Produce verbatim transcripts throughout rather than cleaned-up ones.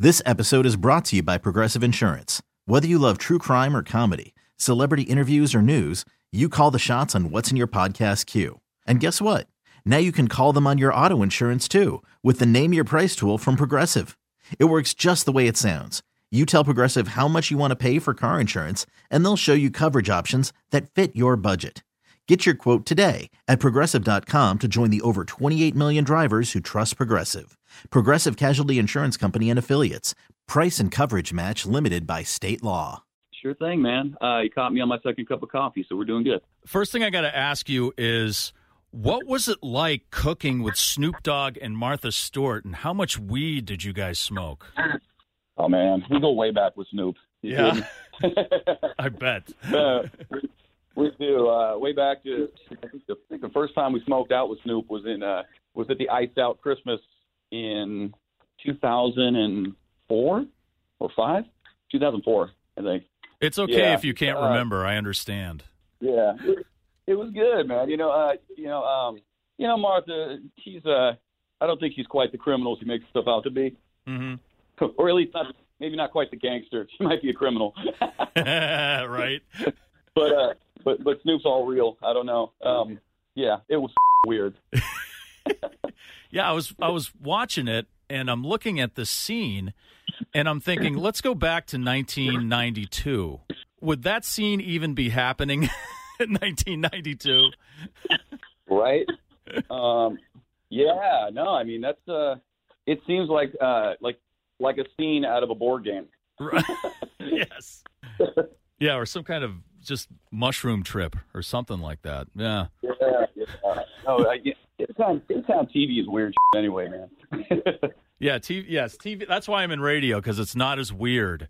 This episode is brought to you by Progressive Insurance. Whether you love true crime or comedy, celebrity interviews or news, you call the shots on what's in your podcast queue. And guess what? Now you can call them on your auto insurance too with the Name Your Price tool from Progressive. It works just the way it sounds. You tell Progressive how much you want to pay for car insurance, and they'll show you coverage options that fit your budget. Get your quote today at Progressive dot com to join the over twenty-eight million drivers who trust Progressive. Progressive Casualty Insurance Company and Affiliates. Price and coverage match limited by state law. Sure thing, man. Uh, you caught me on my second cup of coffee, so we're doing good. First thing I got to ask you is, what was it like cooking with Snoop Dogg and Martha Stewart, and how much weed did you guys smoke? Oh, man. We go way back with Snoop. You yeah. I bet. uh, we, we do. Uh, way back to, I think, the, I think the first time we smoked out with Snoop was in uh, was at the Iced Out Christmas in two thousand four or five? two thousand four, I think. It's okay yeah. if you can't uh, remember. I understand. Yeah. It, it was good, man. You know, uh, you know, um, you know, Martha, she's, uh, I don't think she's quite the criminal she makes herself out to be. Mm-hmm. Or at least not, maybe not quite the gangster. She might be a criminal. Right. But, uh, but, but Snoop's all real. I don't know. Um, yeah, it was weird. Yeah, I was I was watching it, and I'm looking at the scene, and I'm thinking, let's go back to nineteen ninety-two. Would that scene even be happening in nineteen ninety-two? Right? Um, yeah, no, I mean, that's, uh, it seems like, uh, like, like a scene out of a board game. Right. Yes. Yeah, or some kind of just mushroom trip or something like that. Yeah. Yeah, yeah. No, I, it's on, it's on T V is weird anyway, man. Yeah, T V, yes, T V. That's why I'm in radio, because it's not as weird.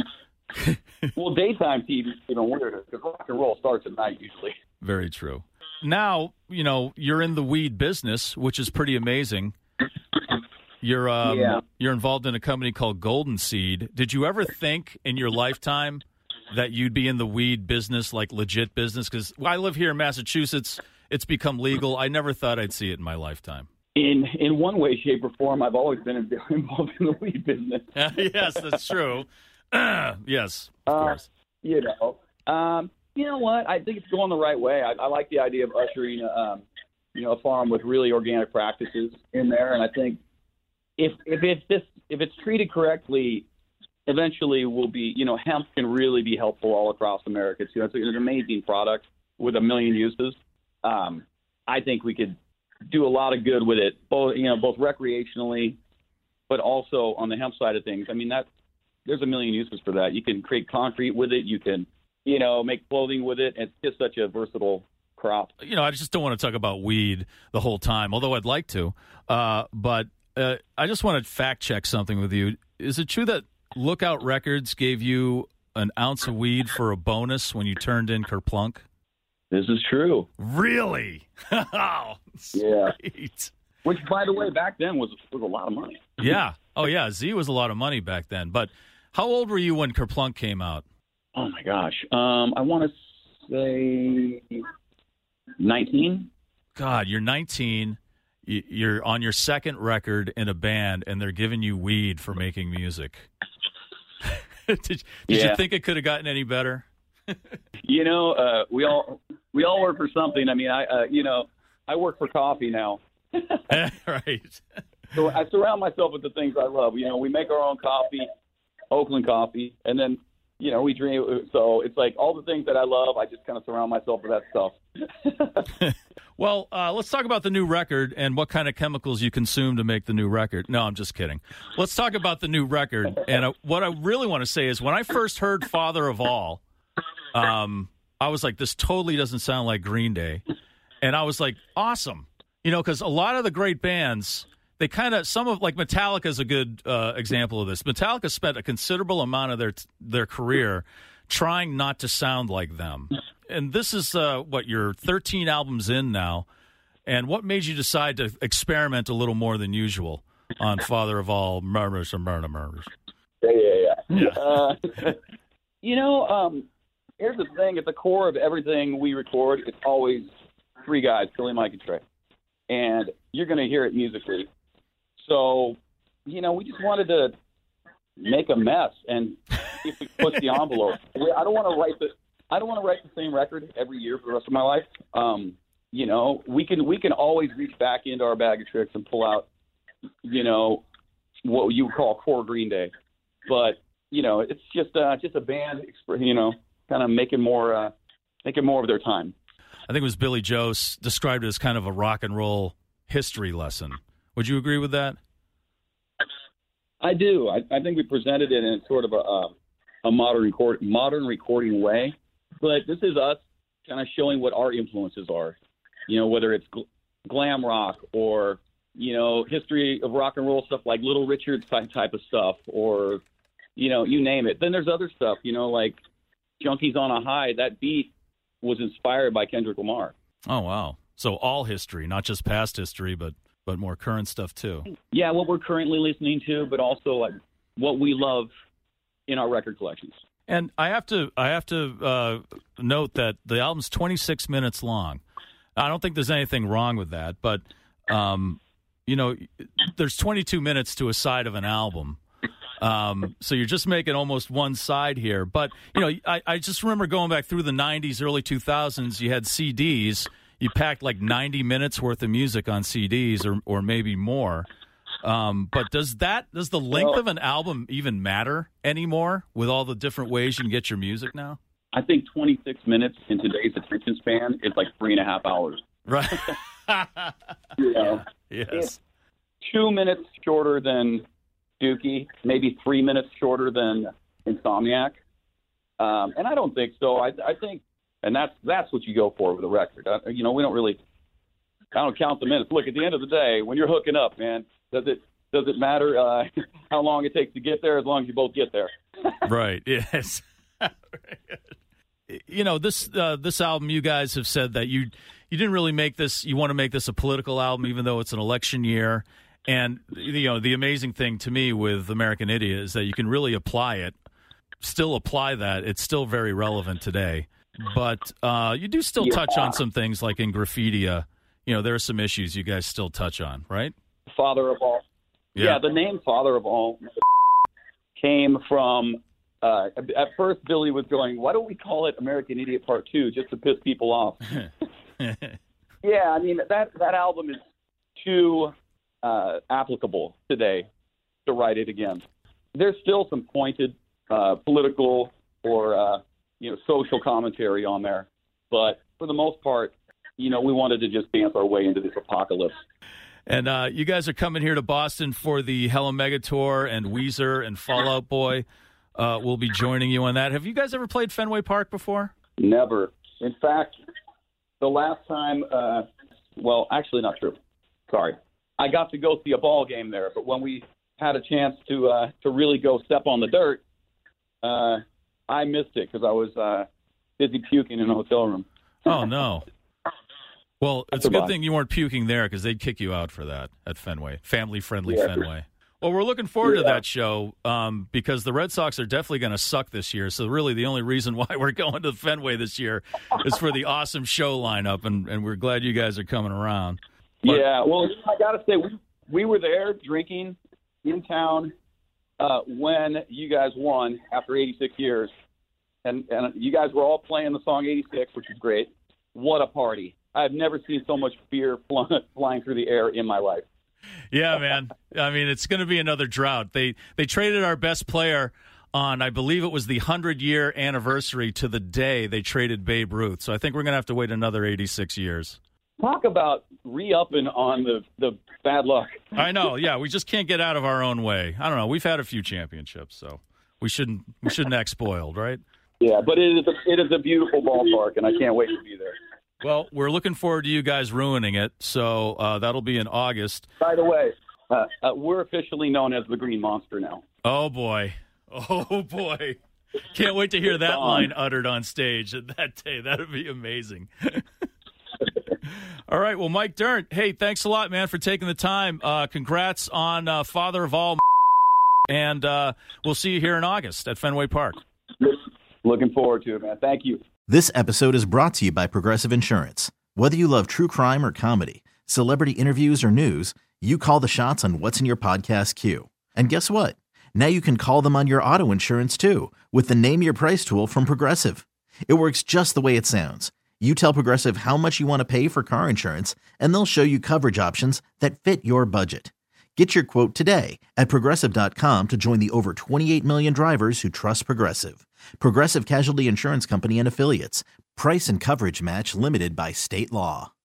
Well, daytime T V is even weirder, because rock and roll starts at night usually. Very true. Now, you know, you're in the weed business, which is pretty amazing. You're um, yeah. you're involved in a company called Golden Seed. Did you ever think in your lifetime that you'd be in the weed business, like legit business? Because I live here in Massachusetts. It's become legal. I never thought I'd see it in my lifetime. In in one way, shape, or form, I've always been involved in the weed business. Yes, that's true. Yes, of uh, course. You know, um, you know what? I think it's going the right way. I, I like the idea of ushering, um, you know, a farm with really organic practices in there, and I think if if it's this if it's treated correctly, eventually will be, you know, hemp can really be helpful all across America too. It's an amazing product with a million uses. Um, I think we could do a lot of good with it, both, you know, both recreationally, but also on the hemp side of things. I mean, that there's a million uses for that. You can create concrete with it. You can, you know, make clothing with it. It's just such a versatile crop. You know, I just don't want to talk about weed the whole time, although I'd like to. Uh, but uh, I just want to fact check something with you. Is it true that Lookout Records gave you an ounce of weed for a bonus when you turned in Kerplunk? This is true. Really? Oh, yeah. Sweet. Which, by the way, back then was was a lot of money. Yeah. Oh, yeah. Z was a lot of money back then. But how old were you when Kerplunk came out? Oh, my gosh. Um, I want to say nineteen. God, you're nineteen. You're on your second record in a band, and they're giving you weed for making music. did did yeah. you think it could have gotten any better? You know, uh, we all we all work for something. I mean, I uh, you know, I work for coffee now. Right. So I surround myself with the things I love. You know, we make our own coffee, Oakland coffee, and then, you know, we drink. So it's like all the things that I love, I just kind of surround myself with that stuff. Well, uh, let's talk about the new record and what kind of chemicals you consume to make the new record. No, I'm just kidding. Let's talk about the new record. And uh, what I really want to say is when I first heard Father of All, um, I was like, this totally doesn't sound like Green Day. And I was like, awesome. You know, because a lot of the great bands, they kind of, some of, like Metallica is a good uh, example of this. Metallica spent a considerable amount of their their career trying not to sound like them. And this is, uh, what, you're thirteen albums in now. And what made you decide to experiment a little more than usual on Father of All Murders and Murder Murders? Yeah, yeah, yeah. yeah. Uh, you know, um, here's the thing. At the core of everything we record, it's always three guys, Billy, Mike, and Trey. And you're going to hear it musically. So, you know, we just wanted to make a mess and see if we push the envelope. I don't want to write the I don't want to write the same record every year for the rest of my life. Um, you know, we can we can always reach back into our bag of tricks and pull out, you know, what you would call core Green Day. But you know, it's just uh, just a band, you know, kind of making more uh, making more of their time. I think it was Billy Joe described it as kind of a rock and roll history lesson. Would you agree with that? I do. I, I think we presented it in sort of a, a, a modern record, modern recording way. But this is us kind of showing what our influences are. You know, whether it's gl- glam rock or, you know, history of rock and roll stuff like Little Richard type, type of stuff, or, you know, you name it. Then there's other stuff, you know, like Junkies on a High. That beat was inspired by Kendrick Lamar. Oh, wow. So all history, not just past history, but but more current stuff too. Yeah, what we're currently listening to, but also like what we love in our record collections. And I have to I have to uh, note that the album's twenty-six minutes long. I don't think there's anything wrong with that, but um, you know, there's twenty-two minutes to a side of an album. Um, so you're just making almost one side here. But, you know, I, I just remember going back through the nineties, early two thousands, you had C Ds. You packed like ninety minutes worth of music on C Ds or or maybe more. Um, but does that does the length of an album even matter anymore with all the different ways you can get your music now? I think twenty-six minutes in today's attention span is like three and a half hours. Right. You know, yes. It's two minutes shorter than Dookie, maybe three minutes shorter than Insomniac. Um, and I don't think so. I, I think, and that's that's what you go for with a record. I, you know, we don't really, I don't count the minutes. Look, at the end of the day, when you're hooking up, man, does it does it matter uh, how long it takes to get there as long as you both get there? Right. Yes. You know, this uh, this album, you guys have said that you you didn't really make this. You want to make this a political album, even though it's an election year. And you know, the amazing thing to me with American Idiot is that you can really apply it, still apply that. It's still very relevant today. But uh, you do still yeah. touch on some things like in Graffitia. You know, there are some issues you guys still touch on, right? Father of All. Yeah, yeah the name Father of All came from. Uh, at first, Billy was going, why don't we call it American Idiot Part two, just to piss people off? Yeah, I mean, that, that album is too uh, applicable today to write it again. There's still some pointed uh, political or, uh, you know, social commentary on there. But for the most part, you know, we wanted to just dance our way into this apocalypse. And uh, you guys are coming here to Boston for the Hell Omega Tour, and Weezer and Fall Out Boy Uh, we'll be joining you on that. Have you guys ever played Fenway Park before? Never. In fact, the last time, uh, well, actually not true. Sorry. I got to go see a ball game there, but when we had a chance to uh, to really go step on the dirt, uh, I missed it because I was uh, busy puking in a hotel room. Oh, no. Well, it's a Goodbye. good thing you weren't puking there because they'd kick you out for that at Fenway. Family-friendly Yeah. Fenway. Well, we're looking forward Yeah. to that show um, because the Red Sox are definitely going to suck this year. So really the only reason why we're going to Fenway this year is for the awesome show lineup, and, and we're glad you guys are coming around. But, yeah, well, I got to say, we, we were there drinking in town uh, when you guys won after eighty-six years. And, and you guys were all playing the song eighty-six, which is great. What a party. I've never seen so much beer fly, flying through the air in my life. Yeah, man. I mean, it's going to be another drought. They they traded our best player on, I believe it was the hundred-year anniversary to the day they traded Babe Ruth. So I think we're going to have to wait another eighty-six years. Talk about re-upping on the, the bad luck. I know. Yeah, we just can't get out of our own way. I don't know. We've had a few championships, so we shouldn't we shouldn't act spoiled, right? Yeah, but it is a, it is a beautiful ballpark, and I can't wait to be there. Well, we're looking forward to you guys ruining it, so uh, that'll be in August. By the way, uh, uh, we're officially known as the Green Monster now. Oh, boy. Oh, boy. Can't wait to hear that line uttered on stage that day. That would be amazing. All right, well, Mike Dirnt, hey, thanks a lot, man, for taking the time. Uh, congrats on uh, Father of All, and uh, we'll see you here in August at Fenway Park. Looking forward to it, man. Thank you. This episode is brought to you by Progressive Insurance. Whether you love true crime or comedy, celebrity interviews or news, you call the shots on what's in your podcast queue. And guess what? Now you can call them on your auto insurance too with the Name Your Price tool from Progressive. It works just the way it sounds. You tell Progressive how much you want to pay for car insurance, and they'll show you coverage options that fit your budget. Get your quote today at Progressive dot com to join the over twenty-eight million drivers who trust Progressive. Progressive Casualty Insurance Company and Affiliates. Price and coverage match limited by state law.